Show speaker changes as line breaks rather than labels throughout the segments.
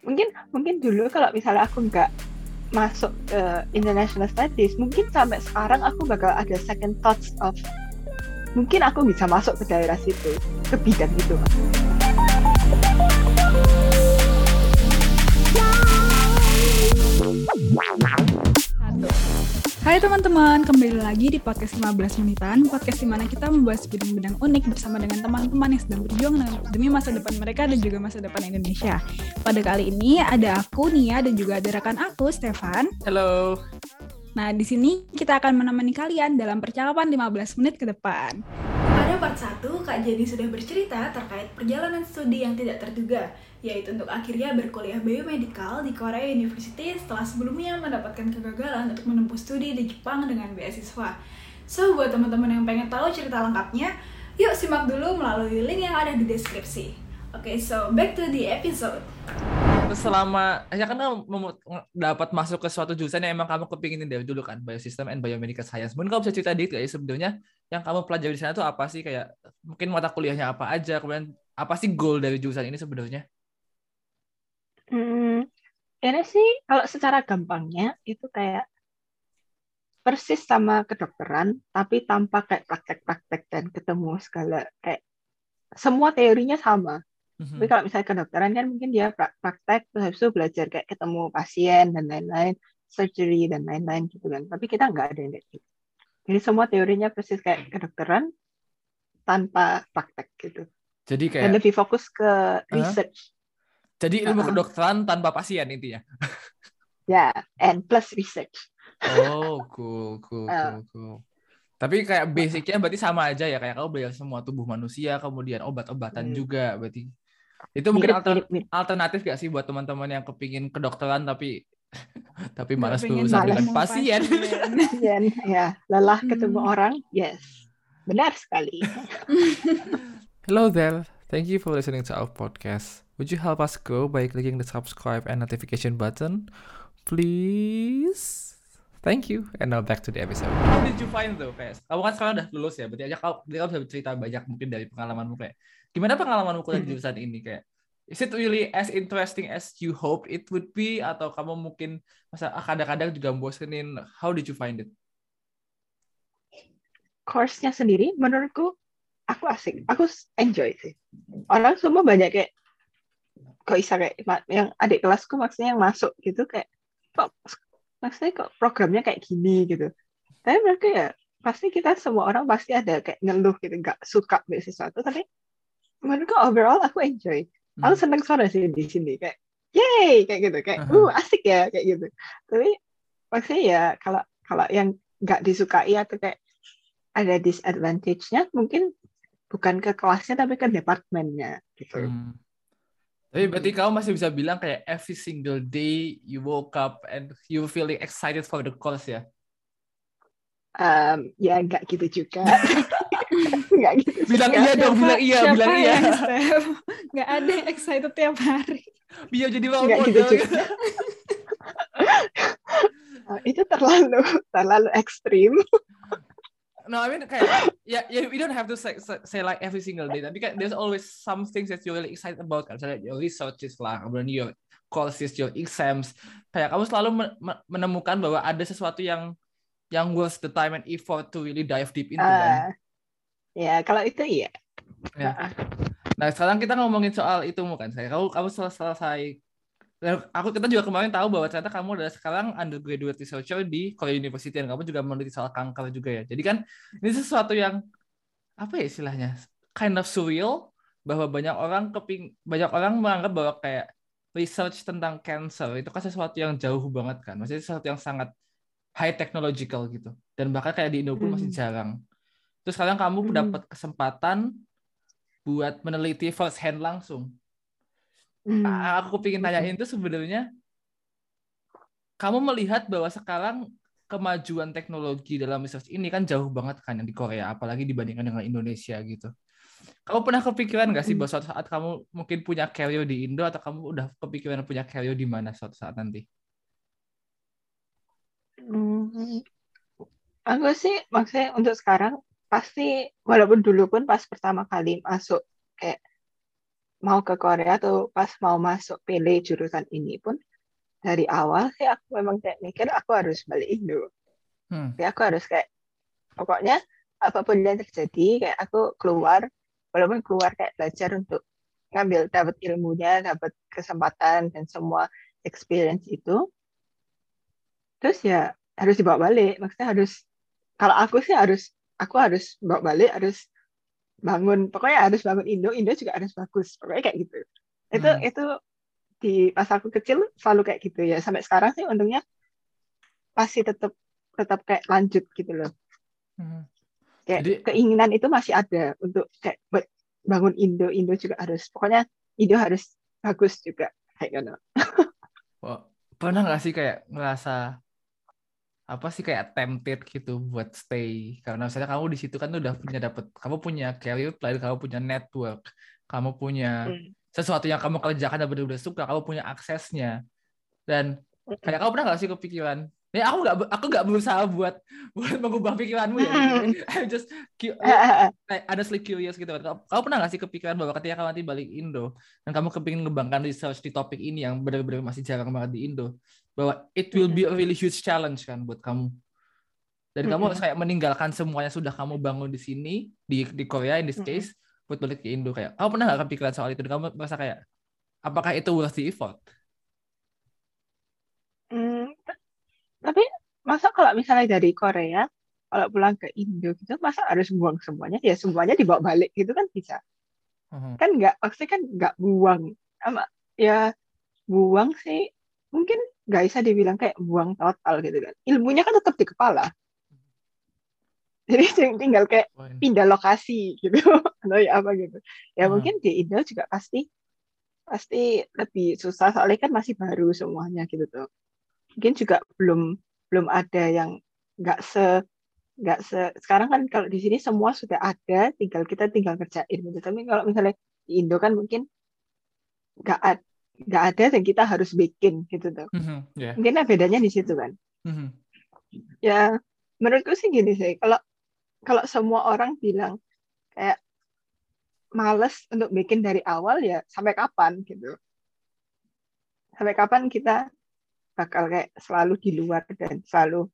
Mungkin mungkin dulu kalau misalnya aku nggak masuk ke international studies, mungkin sampai sekarang aku bakal ada second thoughts of mungkin aku bisa masuk ke daerah situ, ke bidang itu.
Hai teman-teman, kembali lagi di podcast 15 menitan, podcast di mana kita membahas bidang-bidang unik bersama dengan teman-teman yang sedang berjuang demi masa depan mereka dan juga masa depan Indonesia. Pada kali ini ada aku, Nia, dan juga ada rekan aku, Stefan.
Halo.
Nah, di sini kita akan menemani kalian dalam percakapan 15 menit ke depan. Pada part 1, Kak Jenny sudah bercerita terkait perjalanan studi yang tidak terduga, yaitu untuk akhirnya berkuliah biomedical di Korea University setelah sebelumnya mendapatkan kegagalan untuk menempuh studi di Jepang dengan beasiswa. So, buat teman-teman yang pengen tahu cerita lengkapnya, yuk simak dulu melalui link yang ada di deskripsi. Oke, so back to the episode.
Selama ya kan dapat masuk ke suatu jurusan yang emang kamu kepinginin dari dulu kan, Biosystem and Biomedical Science. Mungkin kamu bisa cerita dikit ya sebenarnya yang kamu pelajari di sana tuh apa sih, kayak mungkin mata kuliahnya apa aja, kemudian apa sih goal dari jurusan ini sebenarnya?
Ini sih kalau secara gampangnya itu kayak persis sama kedokteran, tapi tanpa kayak praktek-praktek dan ketemu segala kayak semua teorinya sama. Tapi kalau misalnya kedokteran kan mungkin dia praktek, terus habis itu belajar kayak ketemu pasien dan lain-lain, surgery dan lain-lain gitu kan. Tapi kita nggak ada yang kayak gitu. Jadi semua teorinya persis kayak kedokteran tanpa praktek gitu.
Jadi
Dan
kayak
lebih fokus ke research.
Jadi ilmu kedokteran tanpa pasien intinya.
Ya, and plus research.
Oh, cool. Tapi kayak basicnya berarti sama aja ya, kayak kamu belajar semua tubuh manusia, kemudian obat-obatan juga berarti. Itu mungkin
mirip.
alternatif gak sih buat teman-teman yang kepingin kedokteran tapi malas
pengen
berurusan dengan
ketemu
pasien.
Pasien, ya, lelah ketemu orang. Yes, benar sekali.
Hello there. Thank you for listening to our podcast. Would you help us grow by clicking the subscribe and notification button? Please. Thank you. And now back to the episode. How did you find though, kayak kamu kan sekarang udah lulus ya, berarti aja kamu bisa cerita banyak mungkin dari pengalamanmu, kayak gimana pengalamanmu kuliah di jurusan ini, kayak is it really as interesting as you hope it would be, atau kamu mungkin masa kadang-kadang juga bosenin? How did you find it?
Course-nya sendiri menurutku aku asik, aku enjoy sih. Orang semua banyak kayak kok bisa kayak yang adik kelasku maksudnya yang masuk gitu kayak kok maksudnya kok programnya kayak gini gitu. Tapi mereka ya pasti kita semua orang pasti ada kayak ngeluh gitu, nggak suka sesuatu, tapi menurutku overall aku enjoy. Aku seneng suara sih di sini kayak yay kayak gitu kayak asik ya kayak gitu. Tapi maksudnya ya kalau yang nggak disukai atau kayak ada disadvantage-nya mungkin bukan ke kelasnya tapi ke departemennya gitu.
Tapi berarti kamu masih bisa bilang kayak every single day you woke up and you feeling excited for the course ya?
Ya nggak gitu juga. Nggak gitu.
Bilang iya dong, bilang iya.
Nggak ada yang excited tiap hari.
Biar jadi role
model
gitu.
Itu terlalu ekstrim.
No, I mean kayak you don't have to say like every single day, tapi kan there's always some things that you're really excited about kan. Misalnya your researches lah, kemudian your courses, your exams. Kayak kamu selalu menemukan bahwa ada sesuatu yang worth the time and effort to really dive deep into kan.
Ya, kalau itu iya.
Ya. Nah, sekarang kita ngomongin soal itu kan. Kamu selesai. Kita juga kemarin tahu bahwa ternyata kamu adalah sekarang undergraduate researcher di Korea University dan kamu juga meneliti soal kanker juga ya. Jadi kan ini sesuatu yang apa ya istilahnya, kind of surreal, bahwa banyak orang menganggap bahwa kayak research tentang cancer itu kan sesuatu yang jauh banget kan. Maksudnya sesuatu yang sangat high technological gitu. Dan bahkan kayak di Indo pun masih jarang. Terus sekarang kamu dapat kesempatan buat meneliti first hand langsung. Aku pengen tanyain itu sebenarnya kamu melihat bahwa sekarang kemajuan teknologi dalam research ini kan jauh banget kan yang di Korea, apalagi dibandingkan dengan Indonesia gitu. Kamu pernah kepikiran nggak sih bahwa suatu saat kamu mungkin punya career di Indo, atau kamu udah kepikiran punya career di mana suatu saat nanti?
Aku sih maksudnya untuk sekarang pasti, walaupun dulu pun pas pertama kali masuk kayak mau ke Korea atau pas mau masuk pilih jurusan ini pun dari awal sih aku memang kayak mikir aku harus balik Indo. Jadi aku harus kayak pokoknya apapun yang terjadi kayak aku keluar, walaupun keluar kayak belajar untuk ngambil dapat ilmunya, dapat kesempatan dan semua experience itu, terus ya harus dibawa balik. Maksudnya harus, kalau aku sih aku harus bawa balik, harus pokoknya harus bangun Indo, Indo juga harus bagus, pokoknya kayak gitu. Itu di pas aku kecil selalu kayak gitu ya. Sampai sekarang sih untungnya masih tetap kayak lanjut gitu loh. Kayak
Jadi
keinginan itu masih ada untuk kayak bangun Indo, Indo juga harus, pokoknya Indo harus bagus juga kayak gitu.
pernah nggak sih kayak ngerasa apa sih kayak tempted gitu buat stay karena misalnya kamu di situ kan udah kamu punya career plan, kamu punya network, kamu punya sesuatu yang kamu kerjakan dan benar-benar suka, kamu punya aksesnya dan kayak kamu pernah nggak sih kepikiran? Ya aku nggak berusaha buat mengubah pikiranmu ya. I'm just honestly curious gitu kan. Kamu pernah nggak sih kepikiran bahwa ketika kamu nanti balik Indo dan kamu kepingin ngembangkan research di topik ini yang benar-benar masih jarang banget di Indo, bahwa it will be a really huge challenge kan buat kamu. Dan kamu harus kayak meninggalkan semuanya sudah kamu bangun di sini di Korea in this case buat balik ke Indo kayak. Kamu pernah nggak kepikiran soal itu? Dan kamu merasa kayak apakah itu worth the effort?
Tapi masa kalau misalnya dari Korea, kalau pulang ke Indo gitu, masa harus buang semuanya? Ya semuanya dibawa balik gitu kan bisa. Kan nggak, maksudnya kan nggak buang. Ya buang sih, mungkin nggak bisa dibilang kayak buang total gitu kan. Ilmunya kan tetap di kepala. Jadi tinggal kayak pindah lokasi gitu. Atau ya apa gitu. Ya mungkin di Indo juga pasti lebih susah, soalnya kan masih baru semuanya gitu tuh. Mungkin juga belum ada yang nggak sekarang kan, kalau di sini semua sudah ada, kita tinggal kerjain gitu. Tapi kalau misalnya di Indo kan mungkin nggak ada dan kita harus bikin gitu tuh. Mungkin bedanya di situ kan. Ya menurutku sih gini sih, kalau semua orang bilang kayak males untuk bikin dari awal, ya sampai kapan gitu? Sampai kapan kita bakal kayak selalu di luar dan selalu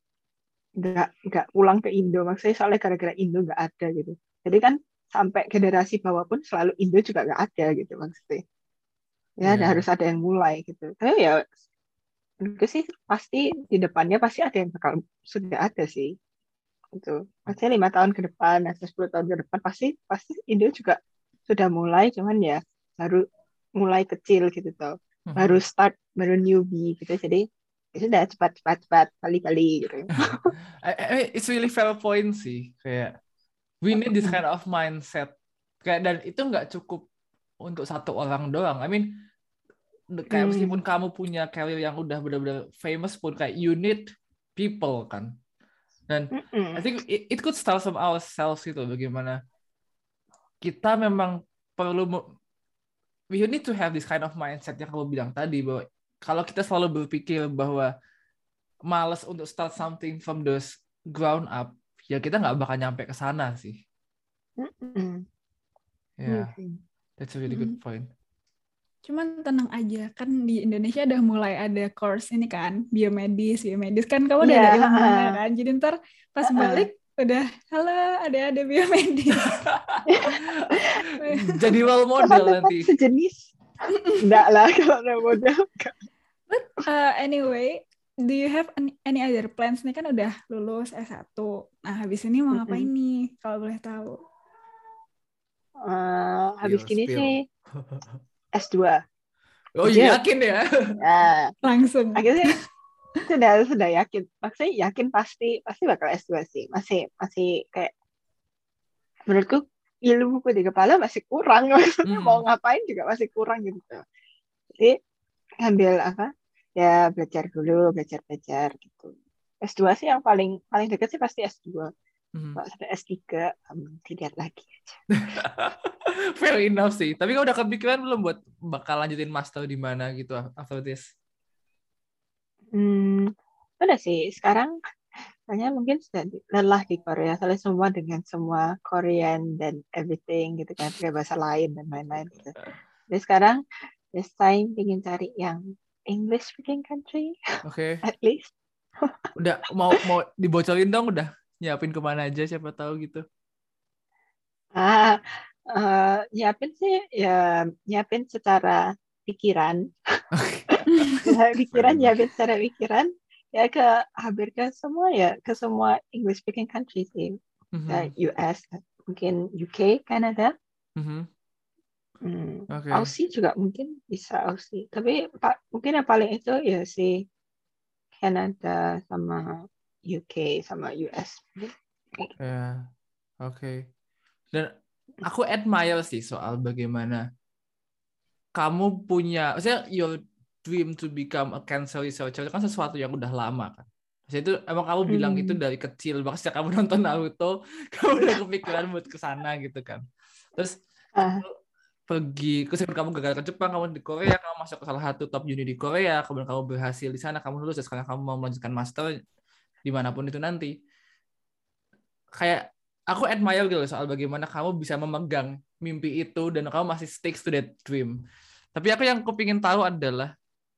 nggak pulang ke Indo, maksudnya soalnya gara-gara Indo nggak ada gitu. Jadi kan sampai generasi bawah pun selalu Indo juga nggak ada gitu maksudnya. Ya harus ada yang mulai gitu. Tapi ya menurutku sih pasti di depannya pasti ada yang bakal sudah ada sih. Gitu. Maksudnya 5 tahun ke depan atau 10 tahun ke depan pasti Indo juga sudah mulai, cuman ya baru mulai kecil gitu tuh. Baru newbie gitu. Jadi ya sudah cepat kali gitu.
It's really fair point sih, kayak we need this kind of mindset, kayak dan itu nggak cukup untuk satu orang doang. I mean kayak meskipun kamu punya career yang udah benar-benar famous pun kayak you need people kan. Dan I think it could start from ourselves gitu, bagaimana kita memang perlu we need to have this kind of mindset yang kamu bilang tadi, bahwa kalau kita selalu berpikir bahwa malas untuk start something from the ground up, ya kita nggak bakal nyampe ke sana sih. Yeah, that's a really good point.
Cuman tenang aja, kan di Indonesia udah mulai ada course ini kan, biomedis kan kamu udah ada ilmunya kan, jadi ntar pas balik udah, halo ada biomedis.
Jadi role model nanti.
Sejenis. Enggak lah kalau role model.
But anyway, do you have any other plans? Nih kan udah lulus S1. Nah, habis ini mau ngapain nih, kalau boleh tahu?
Habis ini sih S2.
Oh iya, yakin ya?
Langsung.
Akhirnya sudah yakin. Maksudnya yakin pasti bakal S2 sih. Masih kayak menurutku ilmuku di kepala masih kurang. Maksudnya mau ngapain juga masih kurang gitu. Jadi ambil apa? Ya belajar belajar gitu. S2 sih yang paling dekat sih pasti S2. Kalau sampai S3 dilihat lagi aja.
Fair enough sih. Tapi kau udah kepikiran belum buat bakal lanjutin master di mana gitu after this?
Udah sih. Sekarang Soalnya mungkin sudah lelah di Korea, soalnya semua dengan semua Korean dan everything gitu kan, pakai bahasa lain dan lain-lain gitu. Jadi sekarang this time ingin cari yang English speaking country
Oke.
at least.
Udah mau dibocorin dong, udah nyiapin kemana aja siapa tahu gitu.
Ah, nyiapin sih ya, nyiapin secara pikiran. Nyiapin secara pikiran ya ke hampir ke semua ya, ke semua English speaking country sih.
Mhm.
US, mungkin UK, Kanada.
Mhm. Oke.
Aussie juga mungkin bisa Aussie. Tapi mungkin yang paling itu ya si Kanada sama UK sama US.
Ya, oke. Dan aku admire sih soal bagaimana kamu punya, maksudnya your dream to become a cancer researcher itu kan sesuatu yang udah lama kan. Maksudnya itu emang kamu bilang itu dari kecil, bahkan sejak kamu nonton Naruto, kamu udah kepikiran buat ke sana gitu kan. Terus kamu pergi, kemudian kamu gagal ke Jepang, kamu di Korea, kamu masuk ke salah satu top uni di Korea, kemudian kamu berhasil di sana, kamu lulus, dan sekarang kamu mau melanjutkan master dimanapun itu nanti. Kayak aku admire gitu soal bagaimana kamu bisa memegang mimpi itu dan kamu masih sticks to that dream. Tapi aku yang kepingin tahu adalah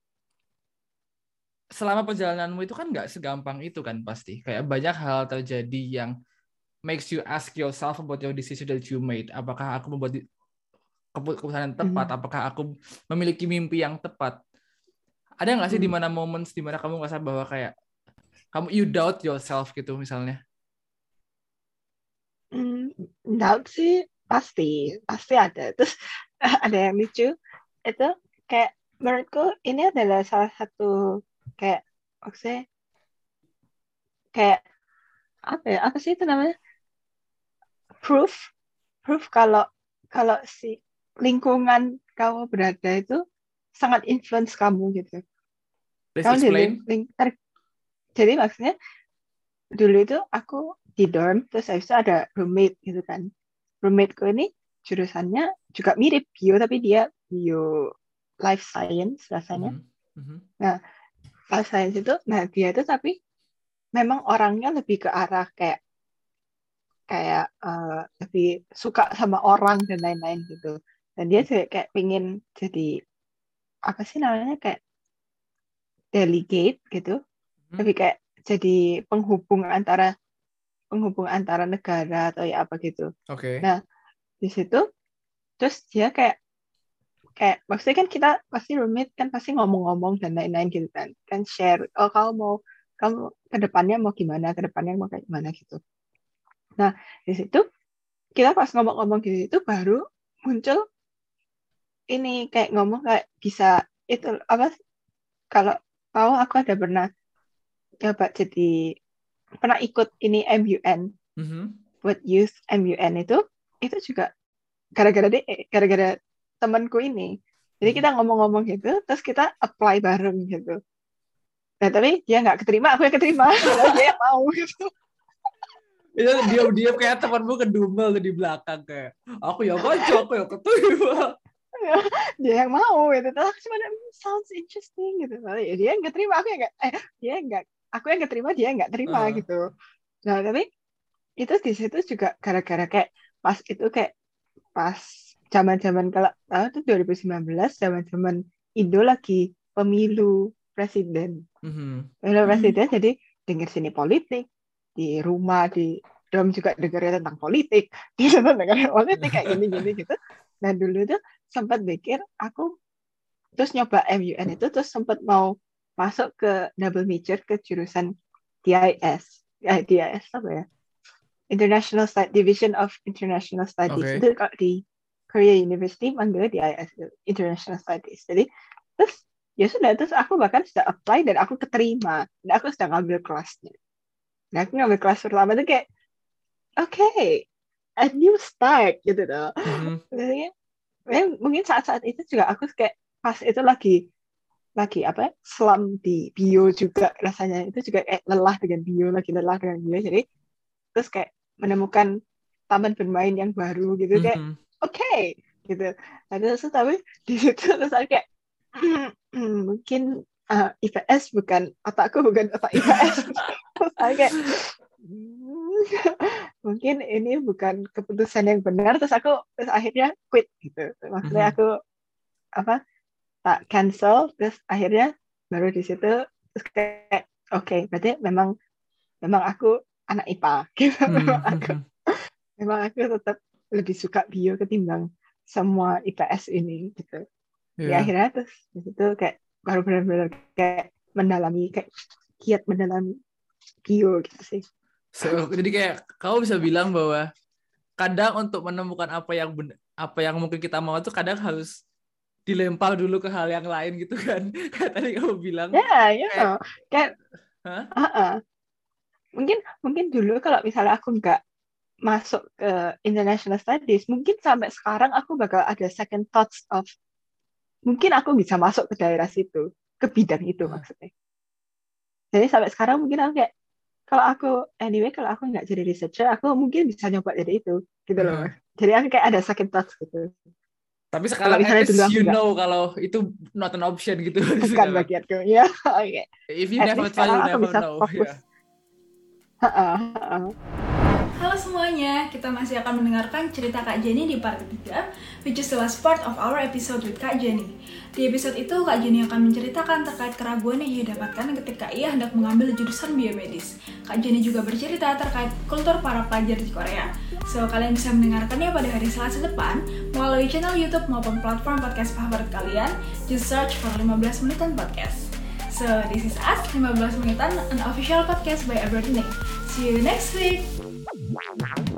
selama perjalananmu itu kan nggak segampang itu kan pasti. Kayak banyak hal terjadi yang makes you ask yourself about your decision that you made. Apakah aku membuat keputusan yang tepat? Apakah aku memiliki mimpi yang tepat? Ada nggak sih di mana moments di mana kamu ngerasa bahwa kayak kamu you doubt yourself gitu misalnya?
Doubt sih pasti ada. Terus ada yang lucu itu kayak menurutku ini adalah salah satu kayak maksudnya kayak apa sih itu namanya proof kalau kalau si lingkungan kamu berada itu sangat influence kamu gitu.
Please
Kamu di
explain.
jadi maksudnya dulu itu aku di dorm terus habis itu ada roommate gitu kan. Roommateku ini jurusannya juga mirip bio tapi dia bio life science rasanya. Nah, life science itu, nah dia itu tapi memang orangnya lebih ke arah kayak lebih suka sama orang dan lain-lain gitu. Dan dia juga kayak pingin jadi apa sih namanya kayak delegate gitu. Lebih kayak jadi penghubung antara negara atau ya apa gitu.
Oke.
Nah, di situ terus dia kayak maksudnya kan kita pasti roommate kan pasti ngomong-ngomong dan lain-lain gitu kan share kamu ke depannya mau kayak gimana gitu. Nah di situ kita pas ngomong-ngomong gitu itu baru muncul ini kayak ngomong kayak bisa itu apa kalau tahu aku ada coba jadi pernah ikut ini MUN buat youth MUN itu juga gara-gara temanku ini. Jadi kita ngomong-ngomong gitu, terus kita apply bareng gitu. Nah tapi dia nggak keterima, aku yang keterima. Dia yang mau gitu.
Itu diam-diam kayak temanmu kedumel di belakang kayak aku ya baca, aku ya keterima.
Dia yang mau gitu. Terus cuma sounds interesting gitu. Nah, ya, dia yang keterima, aku yang keterima, dia nggak terima gitu. Nah tapi itu di situ juga gara-gara kayak pas zaman-zaman kalau itu 2019 zaman-zaman Indo lagi pemilu presiden. Pemilu presiden jadi dengar sini politik di rumah di dorm juga dengarnya tentang politik, di sana dengarnya politik kayak gini-gini gitu. Nah dulu tuh sempat pikir aku terus nyoba MUN itu terus sempat mau masuk ke double major ke jurusan DIS. DIS apa ya? International Division of International Studies. Itu kalau di Korea University manggilnya DIS, International Studies. Jadi terus ya sudah terus aku bahkan sudah apply dan aku keterima dan aku sudah ngambil kelasnya. Nah aku ngambil kelas pertama itu kayak a new start gitu loh. Jadi, mungkin saat-saat itu juga aku kayak pas itu lagi apa slump di bio juga rasanya itu juga kayak lelah dengan bio jadi terus kayak menemukan taman bermain yang baru gitu kayak gitu. Nah, terus tapi di situ terus aku kayak mungkin IPS bukan otak IPS. Kayak mungkin ini bukan keputusan yang benar, terus akhirnya quit gitu. Maksudnya aku tak cancel, terus akhirnya baru di situ terus kayak oke, berarti memang aku anak IPA gitu. Memang aku tetap lebih suka bio ketimbang semua IPS ini gitu. Ya akhirnya terus di situ kayak baru benar-benar kayak mendalami, kayak giat mendalami bio gitu sih.
Jadi kayak kamu bisa bilang bahwa kadang untuk menemukan apa yang mungkin kita mau itu kadang harus dilempar dulu ke hal yang lain gitu kan. Kayak tadi kamu bilang.
Kayak mungkin dulu kalau misalnya aku nggak masuk ke International Studies, mungkin sampai sekarang aku bakal ada second thoughts of mungkin aku bisa masuk ke daerah situ, ke bidang itu maksudnya. Jadi sampai sekarang mungkin aku kayak kalau aku nggak jadi researcher, aku mungkin bisa nyoba jadi itu gitu loh. Jadi aku kayak ada second thoughts gitu.
Tapi sekarang dulu kalau itu not an option gitu.
Bukan bagianku ya. Okay.
If you never try, you never know.
Halo semuanya, kita masih akan mendengarkan cerita Kak Jenny di part ketiga, which is the last part of our episode with Kak Jenny. Di episode itu, Kak Jenny akan menceritakan terkait keraguan yang ia dapatkan ketika ia hendak mengambil jurusan biomedis. Kak Jenny juga bercerita terkait kultur para pelajar di Korea. So, kalian bisa mendengarkannya pada hari Selasa depan melalui channel YouTube maupun platform podcast favorit kalian. Just search for 15 Menitan Podcast. So, this is us, 15 Menitan, an official podcast by Everything. See you next week!